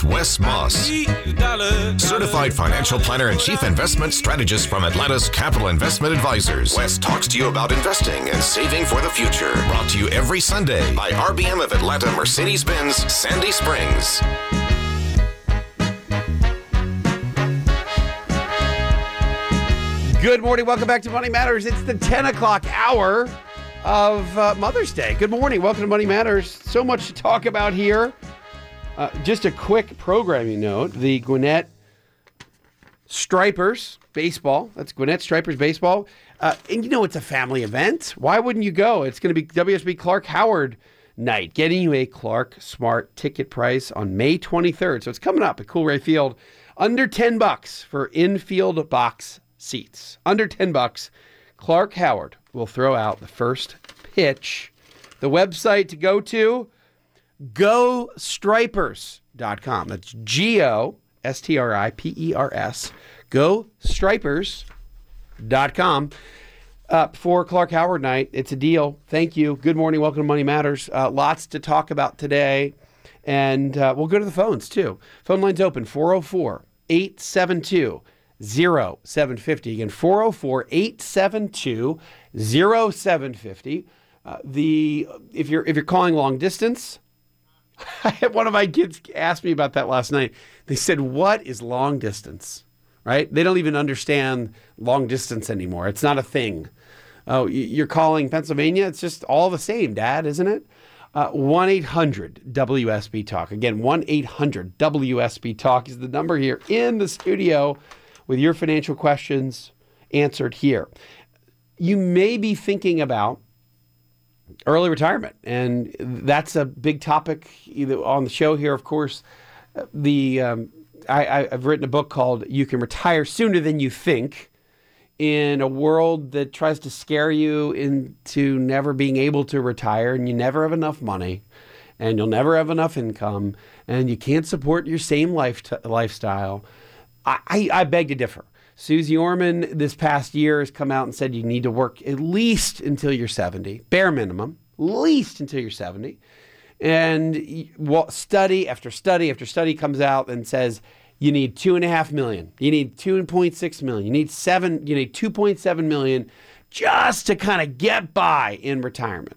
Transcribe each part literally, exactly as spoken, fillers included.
with Wes Moss, certified financial planner and chief investment strategist from Atlanta's Capital Investment Advisors. Wes talks to you about investing and saving for the future. Brought to you every Sunday by R B M of Atlanta Mercedes-Benz Sandy Springs. Good morning. Welcome back to Money Matters. It's the ten o'clock hour of uh, Mother's Day. Good morning. Welcome to Money Matters. So much to talk about here. Uh, just a quick programming note. The Gwinnett Stripers baseball. That's Gwinnett Stripers baseball. Uh, and you know it's a family event. Why wouldn't you go? It's going to be W S B Clark Howard night, getting you a Clark Smart ticket price on May twenty-third. So it's coming up at Coolray Field. Under ten bucks for infield box seats. Under ten bucks. Clark Howard will throw out the first pitch. The website to go to, go stripers dot com. That's G O S T R I P E R S. go stripers dot com. Uh, for Clark Howard night. It's a deal. Thank you. Good morning. Welcome to Money Matters. Uh, lots to talk about today. And uh, we'll go to the phones too. Phone line's open, four oh four, eight seven two, oh seven five oh. Again, four oh four, eight seven two, oh seven five oh. Uh, the if you're if you're calling long distance, I had one of my kids asked me about that last night. They said, "What is long distance?" Right? They don't even understand long distance anymore. It's not a thing. Oh, you're calling Pennsylvania? It's just all the same, Dad, isn't it? Uh, one eight hundred W S B Talk. Again, one eight hundred W S B Talk is the number here in the studio with your financial questions answered here. You may be thinking about early retirement, and that's a big topic either on the show here, of course. The um, I, I've written a book called You Can Retire Sooner Than You Think, in a world that tries to scare you into never being able to retire, and you never have enough money, and you'll never have enough income, and you can't support your same life t- lifestyle. I, I, I beg to differ. Susie Orman this past year has come out and said you need to work at least until you're seventy, bare minimum, at least until you're seventy. And study after study after study comes out and says you need two and a half million, you need two point six million, you need seven, you need two point seven million just to kind of get by in retirement.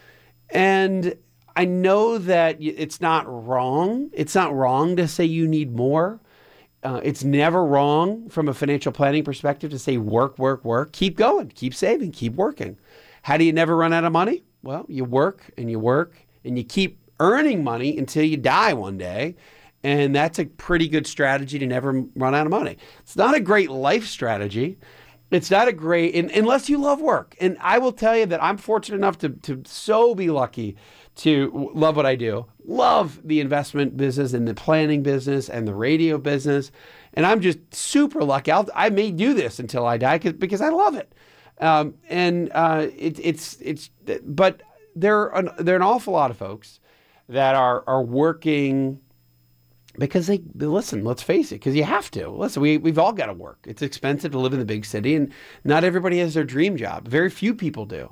And I know that it's not wrong. It's not wrong to say you need more. Uh, it's never wrong from a financial planning perspective to say work, work, work. Keep going, keep saving, keep working. How do you never run out of money? Well, you work and you work and you keep earning money until you die one day. And that's a pretty good strategy to never run out of money. It's not a great life strategy. It's not a great, and, unless you love work. And I will tell you that I'm fortunate enough to, to so be lucky to love what I do. Love the investment business and the planning business and the radio business. And I'm just super lucky. I'll, I may do this until I die because I love it. Um, and uh, it, it's, it's, but there are, an, there are an awful lot of folks that are, are working because they, they listen, let's face it, because you have to. Listen, we, we've all got to work. It's expensive to live in the big city, and not everybody has their dream job. Very few people do.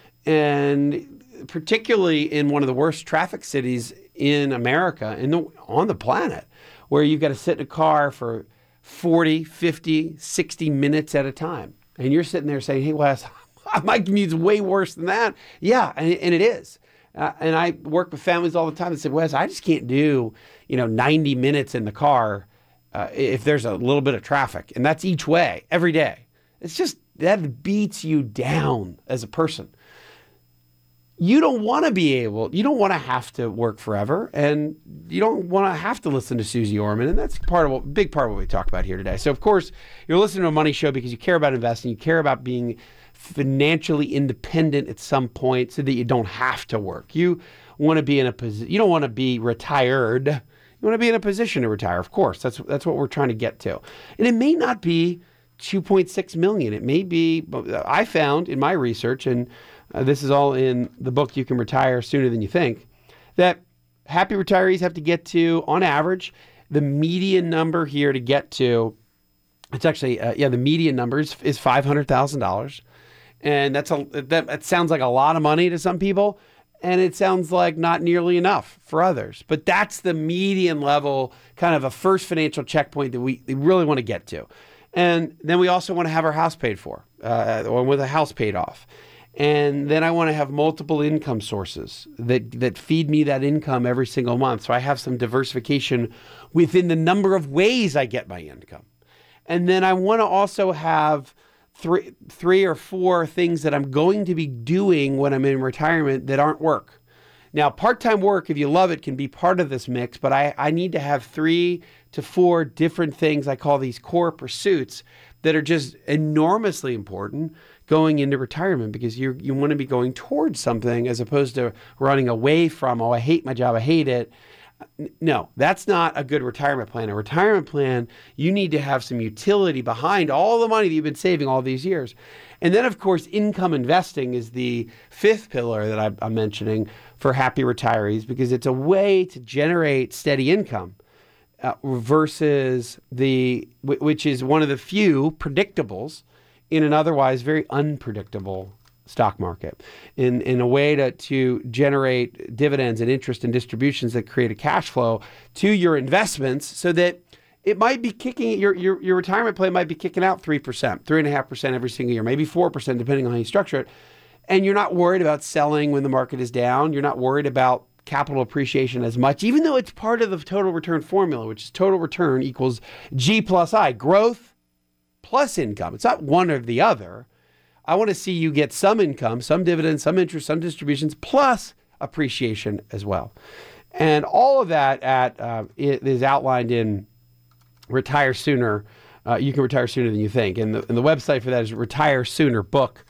And particularly in one of the worst traffic cities in America, in the, on the planet, where you've got to sit in a car for forty, fifty, sixty minutes at a time. And you're sitting there saying, hey, Wes, my commute's way worse than that. Yeah, and, and it is. Uh, and I work with families all the time that say, Wes, I just can't do, you know, ninety minutes in the car uh, if there's a little bit of traffic. And that's each way, every day. It's just, that beats you down as a person. You don't want to be able, you don't want to have to work forever, and you don't want to have to listen to Susie Orman, and that's part of what, big part of what we talk about here today. So, of course, you're listening to a money show because you care about investing, you care about being financially independent at some point so that you don't have to work. You want to be in a position, you don't want to be retired. You want to be in a position to retire, of course. That's that's what we're trying to get to. And it may not be two point six million. It may be, I found in my research, and uh, this is all in the book, You Can Retire Sooner Than You Think, that happy retirees have to get to, on average, the median number here to get to, it's actually, uh, yeah, the median number is, is five hundred thousand dollars. And that's a that, that sounds like a lot of money to some people. and it sounds like not nearly enough for others. But that's the median level, kind of a first financial checkpoint that we really want to get to. And then we also want to have our house paid for, uh, or with a house paid off. And then I want to have multiple income sources that, that feed me that income every single month. So I have some diversification within the number of ways I get my income. And then I want to also have three, three or four things that I'm going to be doing when I'm in retirement that aren't work. Now, part-time work, if you love it, can be part of this mix, but I, I need to have three to four different things I call these core pursuits that are just enormously important going into retirement, because you you want to be going towards something as opposed to running away from, oh, I hate my job, I hate it. No, that's not a good retirement plan. A retirement plan, you need to have some utility behind all the money that you've been saving all these years. And then, of course, income investing is the fifth pillar that I'm, I'm mentioning for happy retirees, because it's a way to generate steady income uh, versus the, which is one of the few predictables in an otherwise very unpredictable stock market, in, in a way to, to generate dividends and interest and distributions that create a cash flow to your investments, so that it might be kicking, your, your, your retirement plan might be kicking out three percent, three point five percent every single year, maybe four percent depending on how you structure it. And you're not worried about selling when the market is down. You're not worried about capital appreciation as much, even though it's part of the total return formula, which is total return equals G plus I, growth plus income. It's not one or the other. I want to see you get some income, some dividends, some interest, some distributions, plus appreciation as well. And all of that at uh, is outlined in Retire Sooner. Uh, you can retire sooner than you think. And the, and the website for that is retire sooner book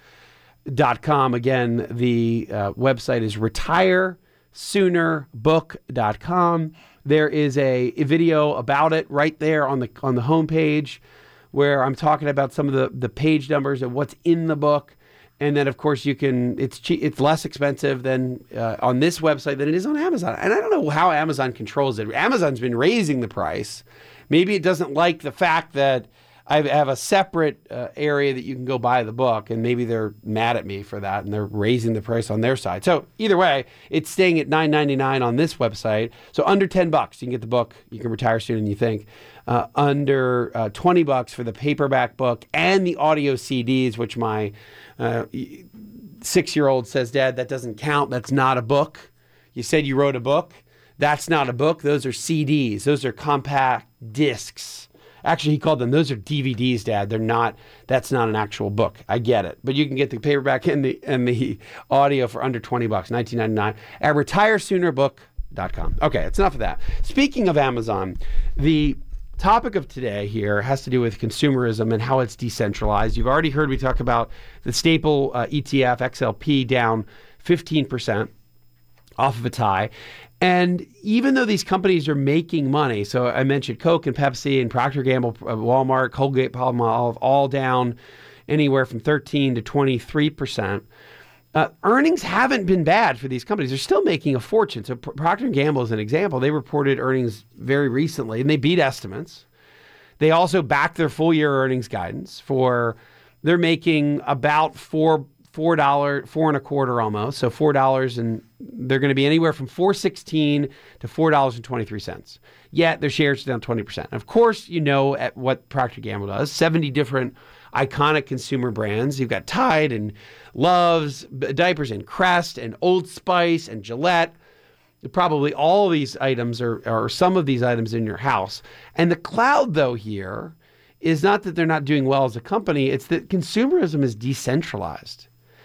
dot com. Again, the uh, website is retire sooner book dot com. There is a, a video about it right there on the on the homepage, where I'm talking about some of the, the page numbers and what's in the book. And then, of course, you can, it's cheap, it's less expensive than uh, on this website than it is on Amazon. And I don't know how Amazon controls it. Amazon's been raising the price. Maybe it doesn't like the fact that I have a separate uh, area that you can go buy the book, and maybe they're mad at me for that and they're raising the price on their side. So either way, it's staying at nine ninety-nine on this website. So under ten bucks, you can get the book. You can retire sooner than you think. Uh, under uh, twenty bucks for the paperback book and the audio C Ds, which my uh, six-year-old says, Dad, that doesn't count. That's not a book. You said you wrote a book. That's not a book. Those are C Ds. Those are compact discs. Actually, he called them, those are D V Ds, Dad. They're not, that's not an actual book. I get it. But you can get the paperback and the and the audio for under twenty bucks, nineteen ninety-nine at retire sooner book dot com. Okay, it's enough of that. Speaking of Amazon, the topic of today here has to do with consumerism and how it's decentralized. You've already heard me talk about the staple uh, E T F, X L P, down fifteen percent off of its high. And even though these companies are making money, so I mentioned Coke and Pepsi and Procter and Gamble, Walmart, Colgate, Palmolive, all down anywhere from thirteen to twenty-three percent. Uh, earnings haven't been bad for these companies. They're still making a fortune. So Procter and Gamble is an example. They reported earnings very recently, and they beat estimates. They also backed their full year earnings guidance for, they're making about four four dollars, four and a quarter almost. So four dollars, and they're going to be anywhere from four sixteen to four dollars and twenty-three cents. Yet their shares are down twenty percent. Of course, you know at what Procter and Gamble does. seventy different iconic consumer brands. You've got Tide and Love's diapers and Crest and Old Spice and Gillette. Probably all of these items are, or some of these items in your house. And the cloud, though, here is not that they're not doing well as a company. It's that consumerism is decentralized.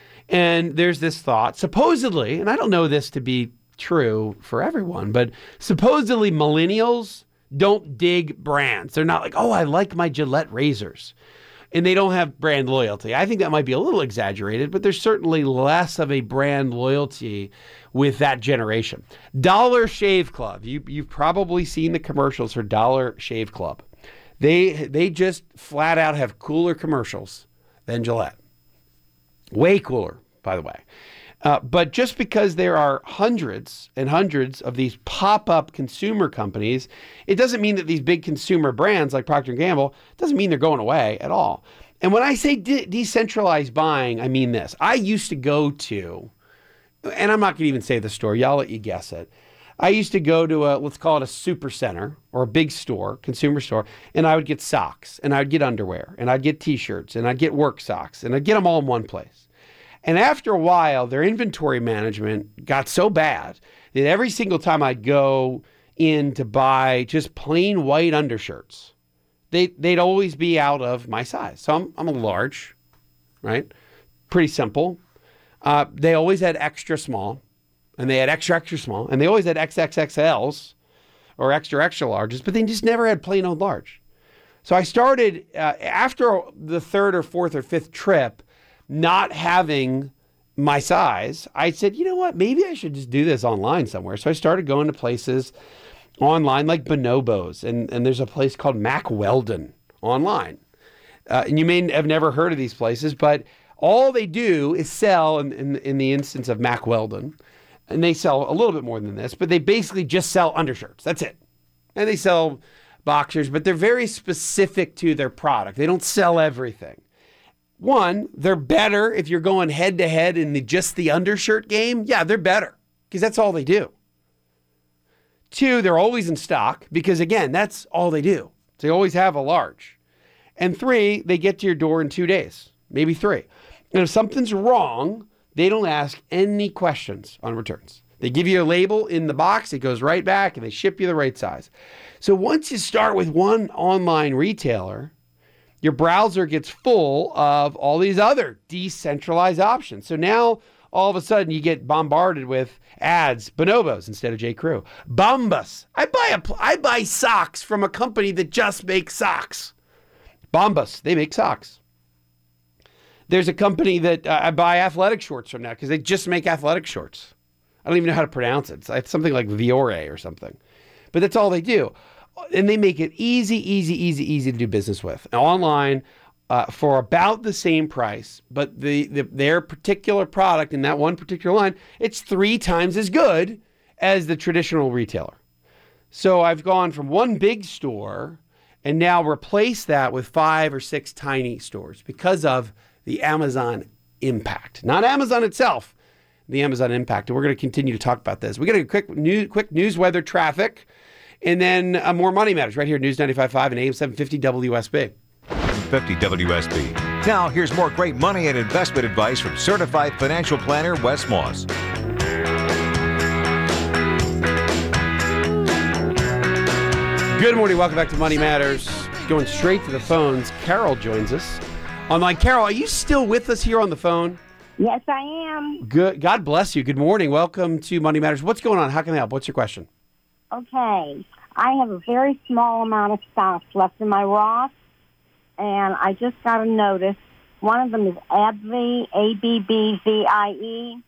And there's this thought, supposedly, and I don't know this to be true for everyone, but supposedly millennials don't dig brands. They're not like, oh, I like my Gillette razors. And they don't have brand loyalty. I think that might be a little exaggerated, but there's certainly less of a brand loyalty with that generation. Dollar Shave Club. You, you've probably seen the commercials for Dollar Shave Club. They, they just flat out have cooler commercials than Gillette. Way cooler, by the way. Uh, but just because there are hundreds and hundreds of these pop-up consumer companies, it doesn't mean that these big consumer brands like Procter and Gamble, doesn't mean they're going away at all. And when I say de- decentralized buying, I mean this. I used to go to and I'm not going to even say the store. Y'all let you guess it. I used to go to a, let's call it a super center or a big store, consumer store, and I would get socks, and I'd get underwear, and I'd get t-shirts, and I'd get work socks, and I'd get them all in one place. And after a while, their inventory management got so bad that every single time I'd go in to buy just plain white undershirts, they, they'd always be out of my size. So I'm, I'm a large, right? Pretty simple. Uh, they always had extra small. And they had extra, extra small. And they always had X X X Ls or extra, extra larges, but they just never had plain old large. So I started, uh, after the third or fourth or fifth trip, not having my size, I said, you know what, maybe I should just do this online somewhere. So I started going to places online like Bonobos. And, and there's a place called Mack Weldon online. Uh, and you may have never heard of these places, but all they do is sell, in, in, in the instance of Mack Weldon, and they sell a little bit more than this, but they basically just sell undershirts. That's it. And they sell boxers, but they're very specific to their product. They don't sell everything. One, they're better if you're going head to head in the, just the undershirt game. Yeah, they're better because that's all they do. Two, they're always in stock because, again, that's all they do. They always have a large. And three, they get to your door in two days, maybe three. And if something's wrong, they don't ask any questions on returns. They give you a label in the box, it goes right back, and they ship you the right size. So once you start with one online retailer, your browser gets full of all these other decentralized options. So now, all of a sudden, you get bombarded with ads, Bonobos instead of J. Crew. Bombas. I buy, a, I buy socks from a company that just makes socks. Bombas, they make socks. There's a company that uh, I buy athletic shorts from now because they just make athletic shorts. I don't even know how to pronounce it. It's, it's something like Viore or something. But that's all they do. And they make it easy, easy, easy, easy to do business with. Online uh, for about the same price. But the, the their particular product in that one particular line, it's three times as good as the traditional retailer. So I've gone from one big store and now replace that with five or six tiny stores because of the Amazon impact. Not Amazon itself, the Amazon impact. And we're going to continue to talk about this. We got a quick news, quick news, weather, traffic, and then uh, more Money Matters right here, News ninety-five point five and A M seven fifty W S B. fifty W S B. Now, here's more great money and investment advice from certified financial planner Wes Moss. Good morning. Welcome back to Money Matters. Going straight to the phones, Carol joins us. Online. Carol, are you still with us here on the phone? Yes, I am. Good. God bless you. Good morning. Welcome to Money Matters. What's going on? How can I help? What's your question? Okay. I have a very small amount of stocks left in my Roth, and I just got a notice. One of them is AbbVie, A B B V I E.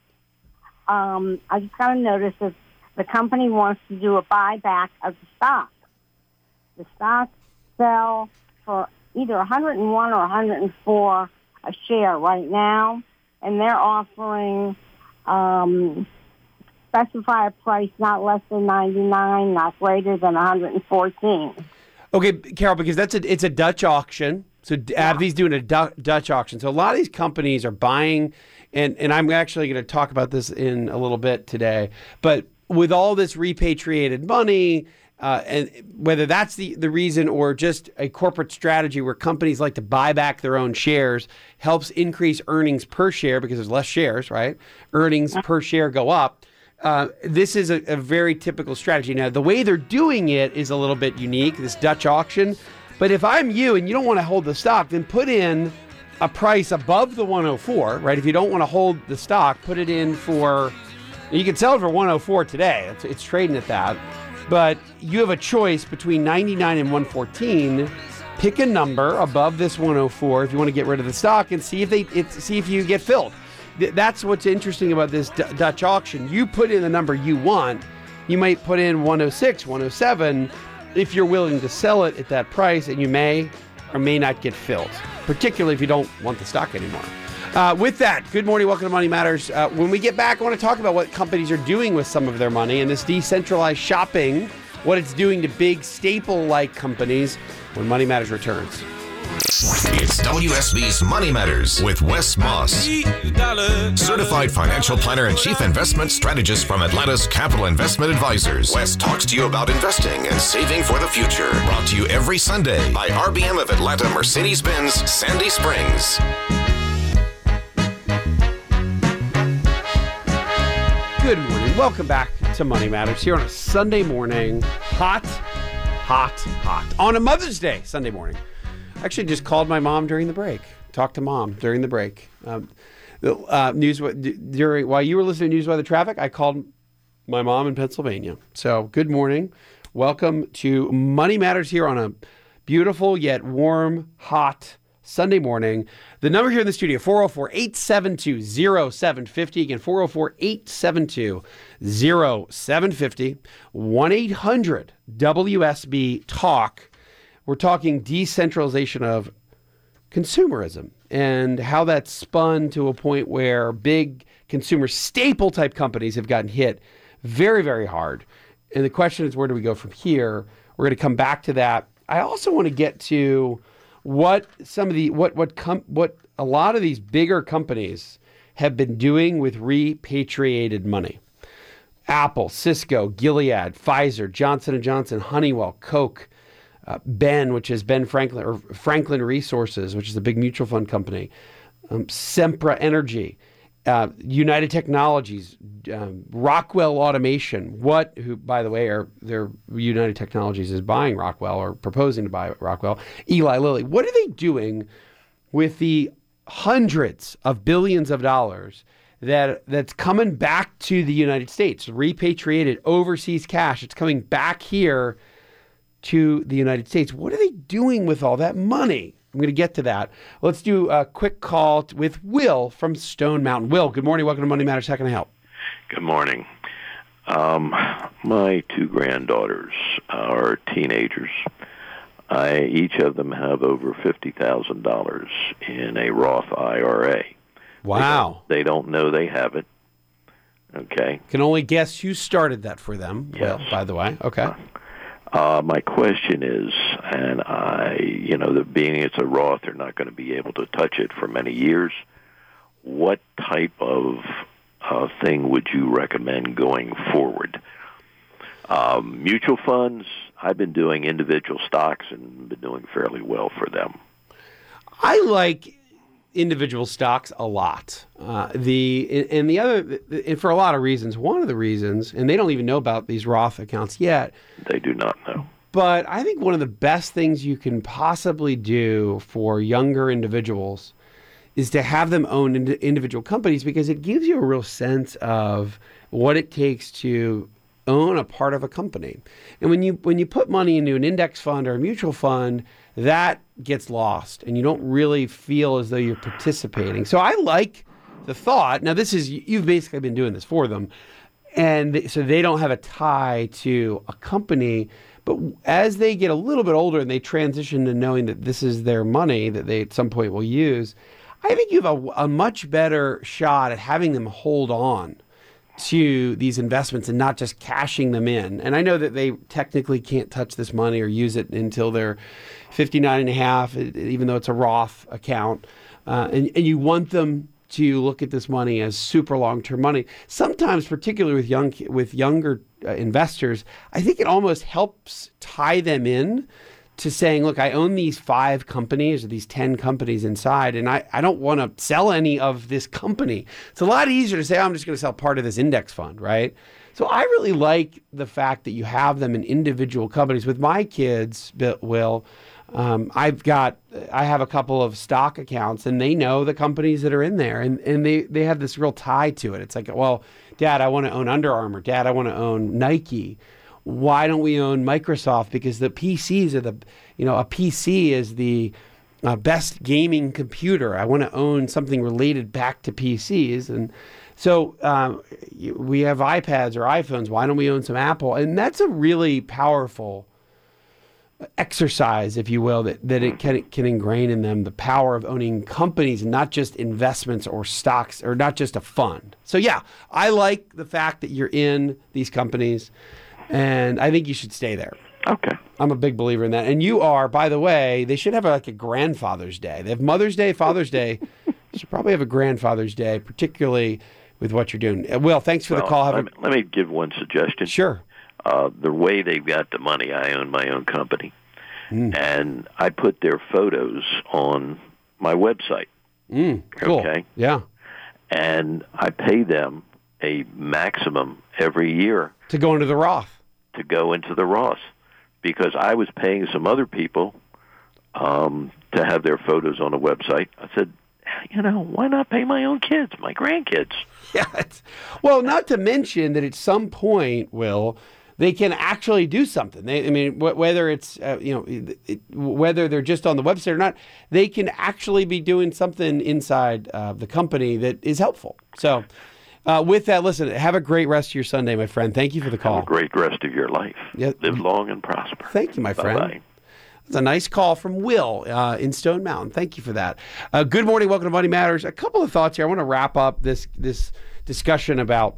Um, I just got a notice that the company wants to do a buyback of the stock. The stocks sell for either one hundred one or one hundred four a share right now, and they're offering um, specify a price not less than ninety-nine, not greater than one hundred fourteen. Okay, Carol, because that's a it's a Dutch auction. So Yeah. AbbVie's doing a Du- Dutch auction. So a lot of these companies are buying, and, and I'm actually going to talk about this in a little bit today, but with all this repatriated money, Uh, and whether that's the, the reason or just a corporate strategy where companies like to buy back their own shares helps increase earnings per share because there's less shares, right? Earnings per share go up. Uh, this is a, a very typical strategy. Now, the way they're doing it is a little bit unique, this Dutch auction. But if I'm you and you don't want to hold the stock, then put in a price above the one oh four, right? If you don't want to hold the stock, put it in for, you can sell it for one oh four today. It's, it's trading at that. But you have a choice between ninety-nine and one fourteen. Pick a number above this one oh four if you want to get rid of the stock and see if they it, see if you get filled. Th- that's what's interesting about this D- Dutch auction. You put in the number you want. You might put in one oh six, one oh seven if you're willing to sell it at that price, and you may or may not get filled, particularly if you don't want the stock anymore. Uh, with that, good morning. Welcome to Money Matters. Uh, when we get back, I want to talk about what companies are doing with some of their money and this decentralized shopping, what it's doing to big staple-like companies when Money Matters returns. It's W S B's Money Matters with Wes Moss, certified financial planner and chief investment strategist from Atlanta's Capital Investment Advisors. Wes talks to you about investing and saving for the future. Brought to you every Sunday by R B M of Atlanta Mercedes-Benz Sandy Springs. Good morning. Welcome back to Money Matters here on a Sunday morning. Hot, hot, hot. On a Mother's Day Sunday morning. I actually just called my mom during the break. Talked to mom during the break. Um, the uh, news during while you were listening to News Weather Traffic, I called my mom in Pennsylvania. So good morning. Welcome to Money Matters here on a beautiful yet warm, hot Sunday morning. The number here in the studio, four oh four, eight seven two, oh seven five oh. Again, four oh four, eight seven two, oh seven five oh. one eight hundred W S B Talk. We're talking decentralization of consumerism and how that's spun to a point where big consumer staple type companies have gotten hit very, very hard. And the question is, where do we go from here? We're going to come back to that. I also want to get to what some of the what what com- what a lot of these bigger companies have been doing with repatriated money. Apple, Cisco, Gilead, Pfizer, Johnson and Johnson, Honeywell, Coke, uh, Ben, which is Ben Franklin or Franklin Resources, which is a big mutual fund company, um, Sempra Energy, uh, United Technologies, um, Rockwell Automation. What, who by the way, are their United Technologies is buying Rockwell or proposing to buy Rockwell. Eli Lilly. What are they doing with the hundreds of billions of dollars that that's coming back to the United States, repatriated overseas cash? It's coming back here to the United States. What are they doing with all that money? I'm going to get to that. Let's do a quick call t- with Will from Stone Mountain. Will, good morning. Welcome to Money Matters. How can I help? Good morning. Um, my two granddaughters are teenagers. I, each of them have over fifty thousand dollars in a Roth I R A. Wow. They don't, they don't know they have it. Okay. Can only guess who started that for them. Yes. Will, by the way. Okay. Uh, uh, my question is, and I, you know, the, being it's a Roth, they're not going to be able to touch it for many years. What type of uh, thing would you recommend going forward? Um, mutual funds, I've been doing individual stocks and been doing fairly well for them. I like individual stocks a lot. Uh, the and the other, and for a lot of reasons. One of the reasons, and they don't even know about these Roth accounts yet. They do not know. But I think one of the best things you can possibly do for younger individuals is to have them own ind- individual companies, because it gives you a real sense of what it takes to own a part of a company. And when you when you put money into an index fund or a mutual fund, that gets lost and you don't really feel as though you're participating. So I like the thought. Now this is, you've basically been doing this for them. And so they don't have a tie to a company, but as they get a little bit older and they transition to knowing that this is their money that they at some point will use, I think you have a, a much better shot at having them hold on to these investments and not just cashing them in. And I know that they technically can't touch this money or use it until they're fifty-nine and a half, even though it's a Roth account. Uh, and, and you want them to look at this money as super long-term money. Sometimes, particularly with young with younger uh, investors, I think it almost helps tie them in to saying, look, I own these five companies or these ten companies inside, and I, I don't want to sell any of this company. It's a lot easier to say, oh, I'm just going to sell part of this index fund, right? So I really like the fact that you have them in individual companies. With my kids, Will, um, I've got, I have a couple of stock accounts, and they know the companies that are in there, and, and they, they have this real tie to it. It's like, well, Dad, I want to own Under Armour. Dad, I want to own Nike. Why don't we own Microsoft? Because the P Cs are the, you know, a P C is the uh, best gaming computer. I want to own something related back to P Cs. And so um, we have iPads or iPhones. Why don't we own some Apple? And that's a really powerful exercise, if you will, that, that it can, can ingrain in them the power of owning companies, not just investments or stocks, or not just a fund. So yeah, I like the fact that you're in these companies, and I think you should stay there. Okay. I'm a big believer in that. And you are, by the way, they should have a, like a grandfather's day. They have Mother's Day, Father's Day. They should probably have a grandfather's day, particularly with what you're doing. Uh, Will, thanks for well, the call. Have let, a... me, let me give one suggestion. Sure. Uh, the way they've got the money, I own my own company. Mm. And I put their photos on my website. Mm, cool. Okay. Yeah. And I pay them a maximum every year To go into the Roth. to go into the Roth, because I was paying some other people um, to have their photos on a website. I said, you know, why not pay my own kids, my grandkids? Yeah. It's, well, not to mention that at some point, Will, they can actually do something. They, I mean, wh- whether it's, uh, you know, it, it, whether they're just on the website or not, they can actually be doing something inside uh, the company that is helpful. So uh, with that, listen, have a great rest of your Sunday, my friend. Thank you for the call. Have a great rest of your life. Yeah. Live long and prosper. Thank you, my friend. Bye-bye. It's a nice call from Will uh, in Stone Mountain. Thank you for that. Uh, good morning. Welcome to Money Matters. A couple of thoughts here. I want to wrap up this this discussion about,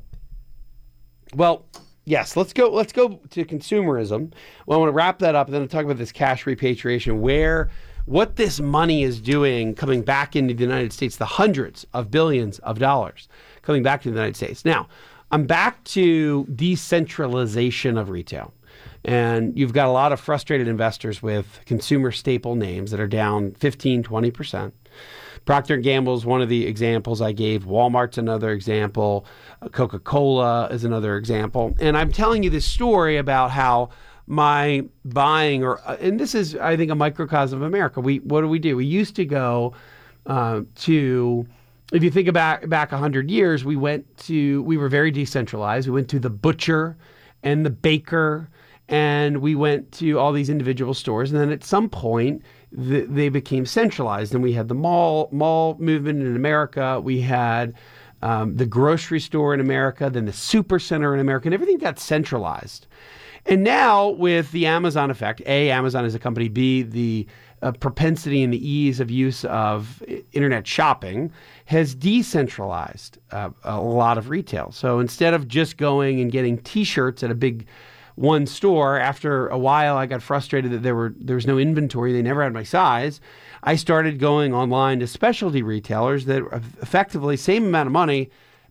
well, yes, let's go let's go to consumerism. Well, I want to wrap that up and then I'll talk about this cash repatriation, where what this money is doing coming back into the United States, the hundreds of billions of dollars coming back to the United States. Now, I'm back to decentralization of retail. And you've got a lot of frustrated investors with consumer staple names that are down fifteen, twenty percent. Procter and Gamble is one of the examples I gave. Walmart's another example. Coca-Cola is another example. And I'm telling you this story about how my buying, or and this is, I think, a microcosm of America. We what do we do? We used to go uh, to, if you think back back one hundred years, we went to, we were very decentralized. We went to the butcher and the baker, and we went to all these individual stores. And then at some point, the, they became centralized. And we had the mall mall movement in America. We had um, the grocery store in America, then the super center in America, and everything got centralized. And now with the Amazon effect, A, Amazon is a company, B, the uh, propensity and the ease of use of internet shopping has decentralized uh, a lot of retail. So instead of just going and getting T-shirts at a big one store, after a while I got frustrated that there were there was no inventory. They never had my size. I started going online to specialty retailers that were effectively same amount of money,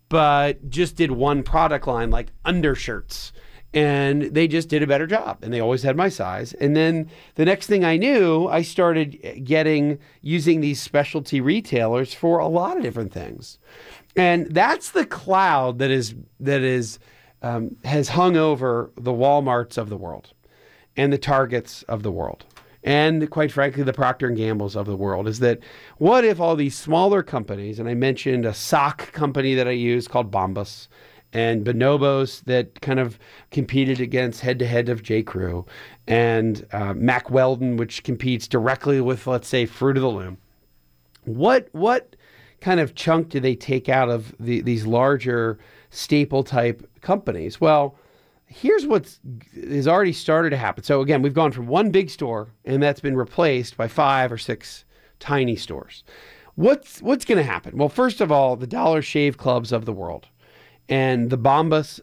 but just did one product line like undershirts. And they just did a better job, and they always had my size. And then the next thing I knew, I started getting, using these specialty retailers for a lot of different things. And that's the cloud that is, that is, um, has hung over the Walmarts of the world and the Targets of the world. And quite frankly, the Procter and Gambles of the world, is that what if all these smaller companies, and I mentioned a sock company that I use called Bombas, and Bonobos that kind of competed against head-to-head of J. Crew, and uh, Mack Weldon, which competes directly with, let's say, Fruit of the Loom. What what kind of chunk do they take out of the, these larger staple-type companies? Well, here's what has already started to happen. So again, we've gone from one big store, and that's been replaced by five or six tiny stores. What's what's going to happen? Well, first of all, the Dollar Shave Clubs of the world, and the Bombas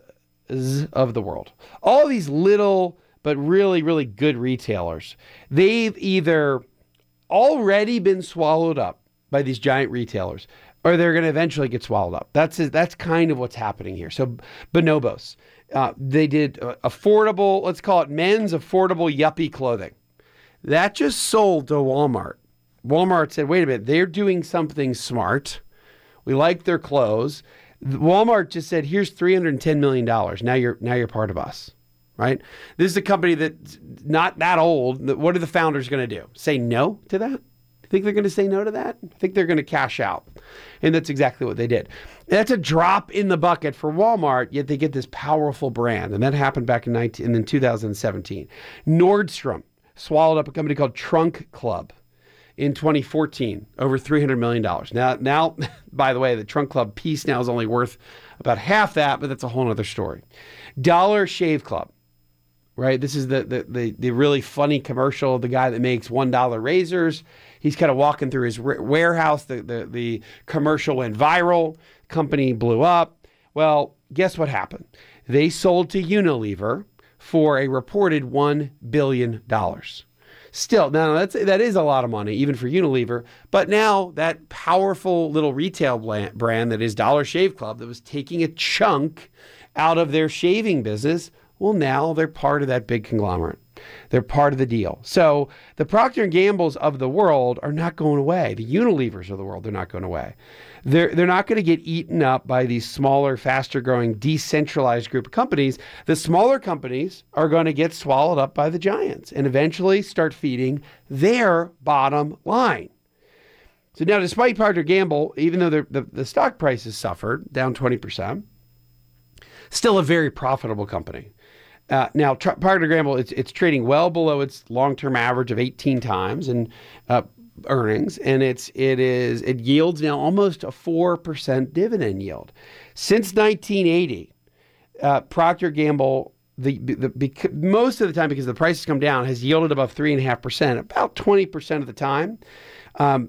of the world. All these little but really, really good retailers, they've either already been swallowed up by these giant retailers, or they're going to eventually get swallowed up. That's that's kind of what's happening here. So Bonobos, uh, they did uh, affordable, let's call it men's affordable yuppie clothing. That just sold to Walmart. Walmart said, wait a minute, they're doing something smart. We like their clothes. Walmart just said, here's three hundred ten million dollars. Now you're now you're part of us, right? This is a company that's not that old. What are the founders going to do? Say no to that? I think they're going to say no to that? I think they're going to cash out. And that's exactly what they did. That's a drop in the bucket for Walmart, yet they get this powerful brand. And that happened back in, nineteen, in two thousand seventeen. Nordstrom swallowed up a company called Trunk Club in twenty fourteen, over three hundred million dollars. Now, now, by the way, the Trunk Club piece now is only worth about half that, but that's a whole other story. Dollar Shave Club, right? This is the the the, the really funny commercial of the guy that makes one dollar razors. He's kind of walking through his warehouse. The, the, the commercial went viral. Company blew up. Well, guess what happened? They sold to Unilever for a reported one billion dollars. Still, now that's, that is a lot of money, even for Unilever. But now that powerful little retail brand that is Dollar Shave Club that was taking a chunk out of their shaving business, well, now they're part of that big conglomerate. They're part of the deal. So the Procter and Gamble's of the world are not going away. The Unilevers of the world, they're not going away. They're, they're not going to get eaten up by these smaller, faster growing, decentralized group of companies. The smaller companies are going to get swallowed up by the giants and eventually start feeding their bottom line. So now, despite Procter and Gamble, even though the, the stock price has suffered, down twenty percent, still a very profitable company. Uh, now, Procter and Gamble, it's, it's trading well below its long-term average of eighteen times in uh, earnings, and it's it is it yields now almost a four percent dividend yield. Since nineteen eighty, uh, Procter and Gamble, the, the, the most of the time, because the price has come down, has yielded above three and a half percent, about twenty percent of the time. Um,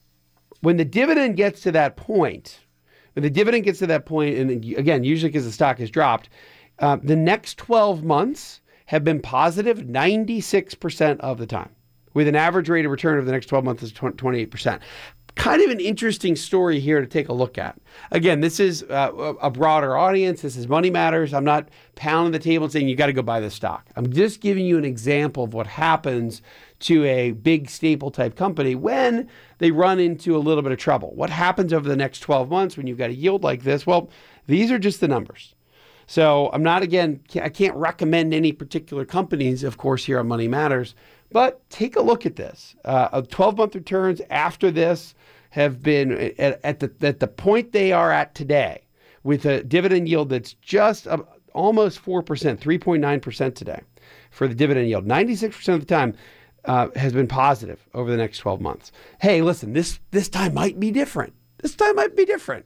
when the dividend gets to that point, when the dividend gets to that point, and again, usually because the stock has dropped. Uh, the next twelve months have been positive ninety-six percent of the time, with an average rate of return of the next twelve months is twenty-eight percent. Kind of an interesting story here to take a look at. Again, this is uh, a broader audience. This is Money Matters. I'm not pounding the table and saying you got to go buy this stock. I'm just giving you an example of what happens to a big staple type company when they run into a little bit of trouble. What happens over the next twelve months when you've got a yield like this? Well, these are just the numbers. So I'm not, again, I can't recommend any particular companies, of course, here on Money Matters, but take a look at this. Uh, twelve-month returns after this have been at, at, the, at the point they are at today, with a dividend yield that's just uh, almost four percent, three point nine percent today for the dividend yield. ninety-six percent of the time uh, has been positive over the next twelve months. Hey, listen, this, this time might be different. This time might be different.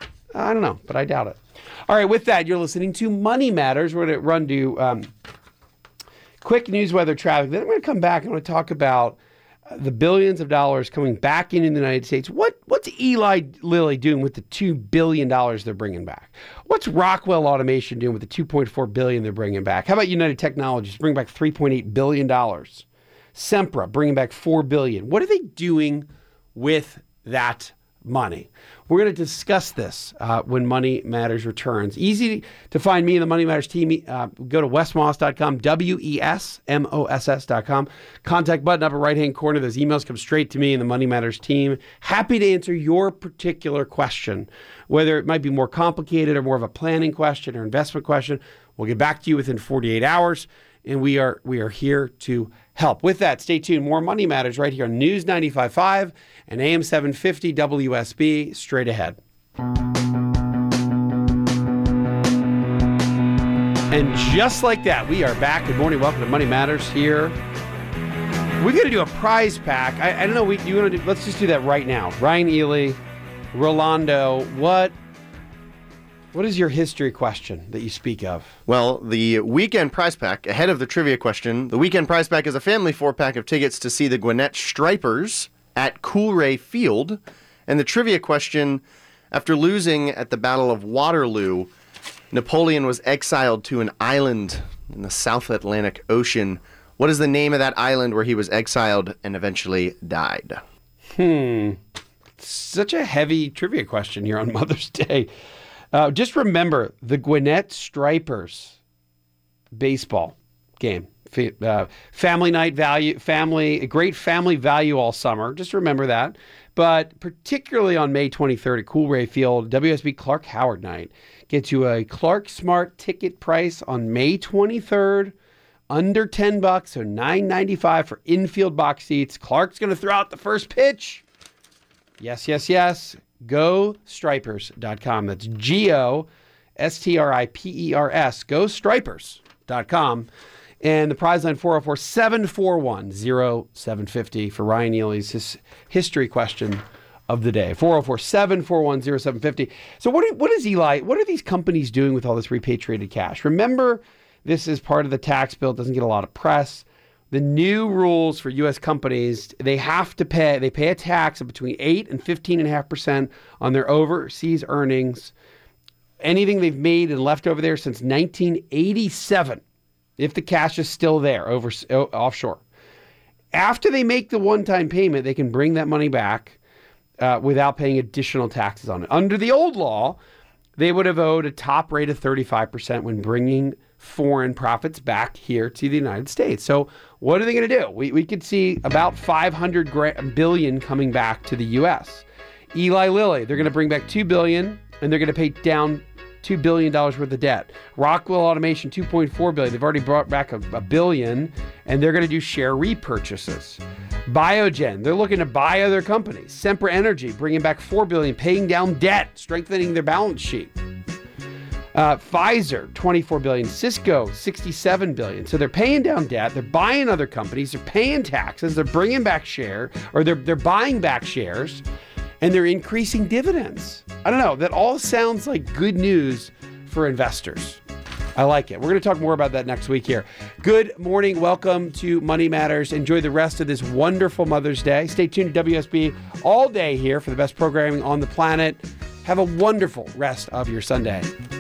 I don't know, but I doubt it. All right, with that, you're listening to Money Matters. We're going to run to um, quick news, weather, traffic. Then I'm going to come back and I'm going to talk about uh, the billions of dollars coming back into the United States. What What's Eli Lilly doing with the two billion dollars they're bringing back? What's Rockwell Automation doing with the two point four billion dollars they're bringing back? How about United Technologies bringing back three point eight billion dollars? Sempra bringing back four billion dollars. What are they doing with that money? We're going to discuss this uh, when Money Matters returns. Easy to find me and the Money Matters team. Uh, go to wes moss dot com, W E S M O S S dot com. Contact button upper right-hand corner. Those emails come straight to me and the Money Matters team. Happy to answer your particular question, whether it might be more complicated or more of a planning question or investment question. We'll get back to you within forty-eight hours, and we are we are here to help. With that, stay tuned. More Money Matters right here on News ninety-five point five and A M seven fifty W S B straight ahead. And just like that, we are back. Good morning. Welcome to Money Matters here. We're going to do a prize pack. I, I don't know. We you want to do? Let's just do that right now. Ryan Ely, Rolando, what? What is your history question that you speak of? Well, the weekend prize pack, ahead of the trivia question, the weekend prize pack is a family four-pack of tickets to see the Gwinnett Stripers at Coolray Field. And the trivia question, after losing at the Battle of Waterloo, Napoleon was exiled to an island in the South Atlantic Ocean. What is the name of that island where he was exiled and eventually died? Hmm. Such a heavy trivia question here on Mother's Day. Uh, just remember the Gwinnett Stripers baseball game. Uh, family night value, family, a great family value all summer. Just remember that. But particularly on May twenty-third at Coolray Field, W S B Clark Howard night gets you a Clark Smart ticket price on May twenty-third, under ten bucks, so nine ninety-five for infield box seats. Clark's going to throw out the first pitch. Yes, yes, yes. go stripers dot com. That's G O S T R I P E R S. go stripers dot com. And the prize line four oh four, seven four one, oh seven five oh for Ryan Ely's his history question of the day. four oh four, seven four one, oh seven five oh. So what, are, what is Eli, what are these companies doing with all this repatriated cash? Remember, this is part of the tax bill. It doesn't get a lot of press. The new rules for U S companies, they have to pay, they pay a tax of between eight and fifteen point five percent on their overseas earnings. Anything they've made and left over there since nineteen eighty-seven. if the cash is still there over offshore. After they make the one-time payment, they can bring that money back uh, without paying additional taxes on it. Under the old law, they would have owed a top rate of thirty-five percent when bringing foreign profits back here to the United States. So what are they going to do? We, we could see about five hundred billion dollars coming back to the U S. Eli Lilly, they're going to bring back two billion dollars, and they're going to pay down two billion dollars worth of debt. Rockwell Automation, two point four billion dollars. They've already brought back a, a billion, and they're going to do share repurchases. Biogen, they're looking to buy other companies. Sempra Energy, bringing back four billion dollars, paying down debt, strengthening their balance sheet. Uh, Pfizer, twenty-four billion dollars. Cisco, sixty-seven billion dollars. So they're paying down debt. They're buying other companies. They're paying taxes. They're bringing back share, or they're they're buying back shares, and they're increasing dividends. I don't know. That all sounds like good news for investors. I like it. We're going to talk more about that next week here. Good morning. Welcome to Money Matters. Enjoy the rest of this wonderful Mother's Day. Stay tuned to W S B all day here for the best programming on the planet. Have a wonderful rest of your Sunday.